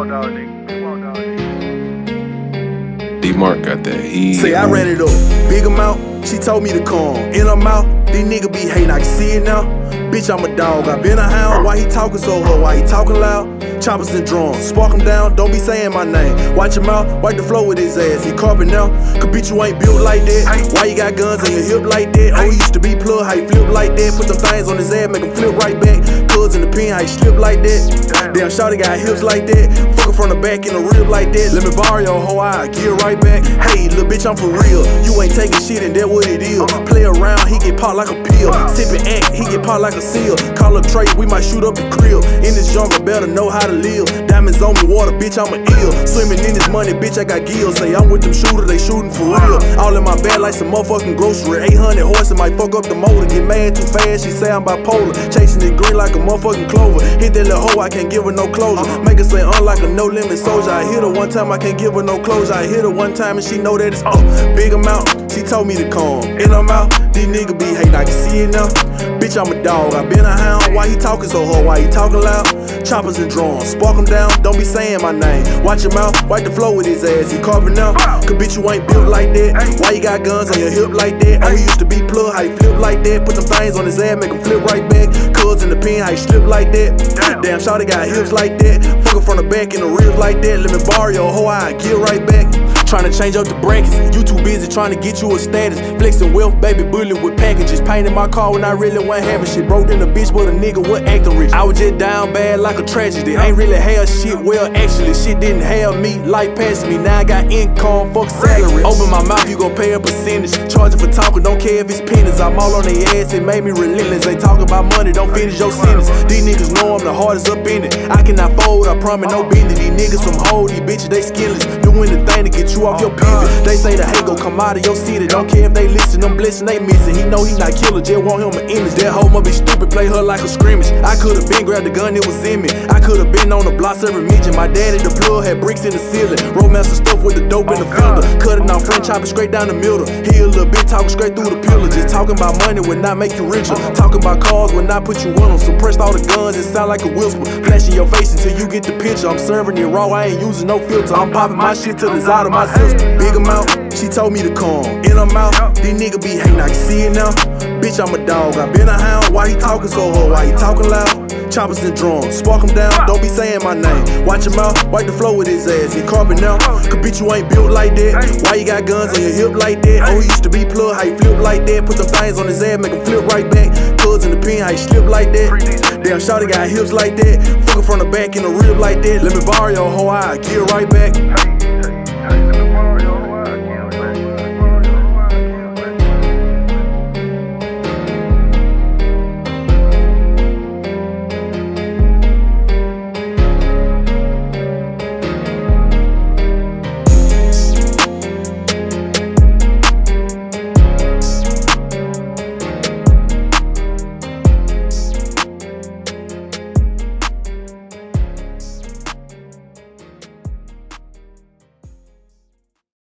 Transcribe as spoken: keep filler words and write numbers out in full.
on, dog, nigga. Come on, dog, nigga. D-Mark got that heat. Say I ran it up, big amount. She told me to come in her mouth. These niggas be hating, I can see it now. Bitch, I'm a dog, I been a hound. Why he talking so hard? Why he talking loud? Choppers and drums, spark him down, don't be saying my name. Watch your mouth, wipe the floor with his ass. He carpet now, cause bitch you ain't built like that. Why you got guns on your hip like that? Oh, he used to be plug, how he flip like that? Put some things on his ass, make him flip right back. Cuz in the pen, how he slip like that? Damn, shawty got hips like that. Fuck her from the back in the rib like that. Let me borrow your hoe, I get right back. Hey, little bitch, I'm for real. You ain't taking shit and that what it is. Play around, he get popped like a pill. Sippin' act, he get popped like a seal. Call up Trey, we might shoot up the crib. In this jungle, better know how to live. Diamonds on me, water, bitch, I'm a ill. Swimming in this money, bitch, I got gills. Say I'm with them shooters, they shooting for real. All in my bag like some motherfucking grocery. eight hundred horses might fuck up the motor. Get mad too fast, she say I'm bipolar. Chasing it green like a motherfucking clover. Hit that little hoe, I can't give her no closure. Make her say unlike a no limit soldier. I hit her one time, I can't give her no closure. I hit her one time and she know that it's up. Big amount, she told me to come in her mouth. These niggas be hating, I can see it now. Bitch, I'm a dog, I been a hound. Why he talking so hard? Why he talking loud? Choppers and drums, spark him down, don't be saying my name. Watch your mouth, wipe the floor with his ass. He carving out, cause bitch you ain't built like that. Why you got guns on your hip like that? Oh, he used to be plug, how he flip like that? Put them things on his ass, make him flip right back. Cuz in the pen, how he slip like that? Damn, shawty got hips like that. Fuck her from the back in the ribs like that. Let me borrow your hoe, I get right back. Tryna change up the brackets, you too busy tryna get you a status. Flexing wealth, baby bullet with packages. Painting my car when I really wasn't having shit. Broke in a bitch, but a nigga was acting rich. I was just down bad like a tragedy. Ain't really have shit, well actually, shit didn't have me, life passed me. Now I got income, fuck salary. Open my mouth, you gon' pay a percentage. Charging for talking, don't care if it's pennies. I'm all on their ass, it made me relentless. They talk about money, don't finish your sentence. These niggas know I'm the hardest up in it. I cannot fold, I promise no bending. These niggas some hoes, these bitches they skinless. Doing the thing to get you off your pivot. They say the hate gon' come out of your city. Don't care if they listen, them blessing they missing. He know he not killer, just want him an image. That hoe must be stupid, play her like a scrimmage. I could've been grabbed the gun, it was in me. I could've been on the block serving midget. My daddy the plug had bricks in the ceiling. Romancing stuff with the dope in the filter. Cutting off French, chopping straight down the middle. He a little bit talking straight through the pillar. Just talking about money would not make you richer. Talking about cars would not put you in them. Suppressed all the guns, it sound like a whisper. Flashing your face until you get the picture. I'm serving it raw, I ain't using no filter. I'm popping my shit till it's out of my system. Big amount, she told me to come in her mouth. These niggas be hating, I can see it now. Bitch, I'm a dog, I been a hound. Why he talking so hard? Why he talking loud? Choppers and drums, spark him down, don't be saying my name. Watch your mouth, wipe the floor with his ass. He carpet now, cause bitch you ain't built like that. Why you got guns on your hip like that? Oh, he used to be plug, how he flip like that? Put some things on his ass, make him flip right back. Cuz in the pen, how he slip like that? Damn, shawty got hips like that. Fuck her from the back in the rib like that. Let me borrow your hoe, I get right back.